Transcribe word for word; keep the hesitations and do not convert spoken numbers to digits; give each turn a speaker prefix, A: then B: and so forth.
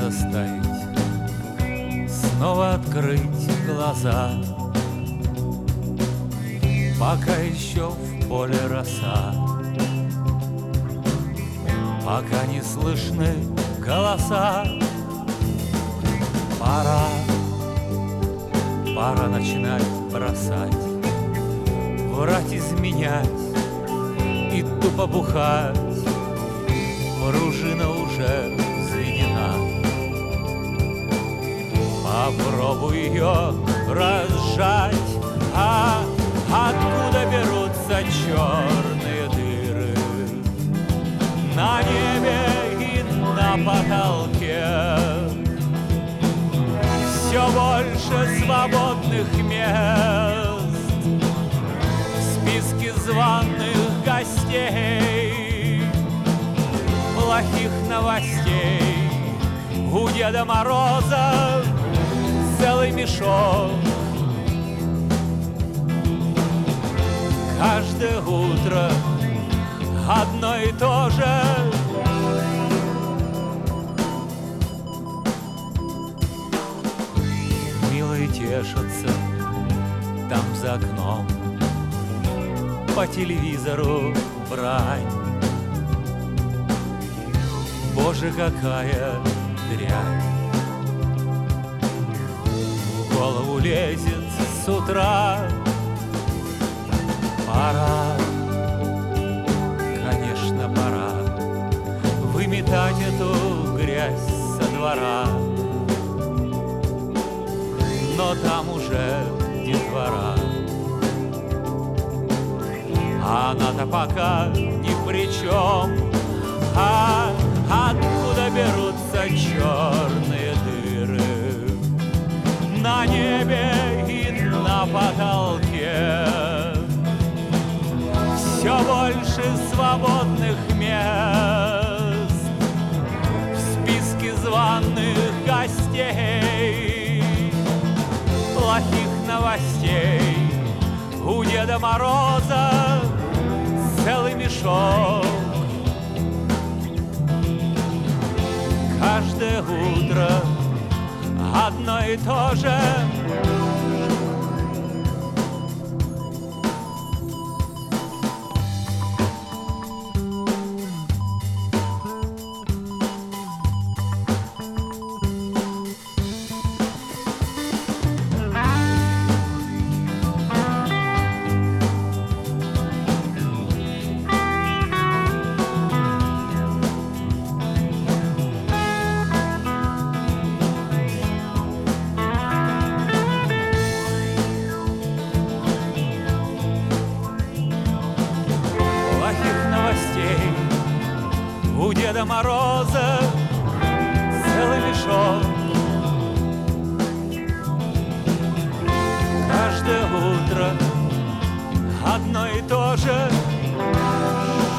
A: растаять, снова открыть глаза, пока еще в поле роса, пока не слышны голоса. Пора, пора начинать бросать, врать, изменять и тупо бухать. Пружина уже заведена, попробуй ее разжать. А откуда берутся черные дыры на небе и на потолке? Все больше свободных мест в списке званых гостей. Плохих новостей у Деда Мороза целый мешок. Каждое утро одно и то же. Милые тешатся там за окном, по телевизору брань. Боже, какая дрянь в голову лезет с утра. Пора, конечно, пора выметать эту грязь со двора. Но там уже детвора, а она-то пока ни при чем. А откуда берутся черные дыры на небе и на потолке? Все больше свободных мест в списке званых гостей. Плохих новостей у Деда Мороза целый мешок. Каждое утро одно и то же. У Деда Мороза целый мешок. Каждое утро одно и то же.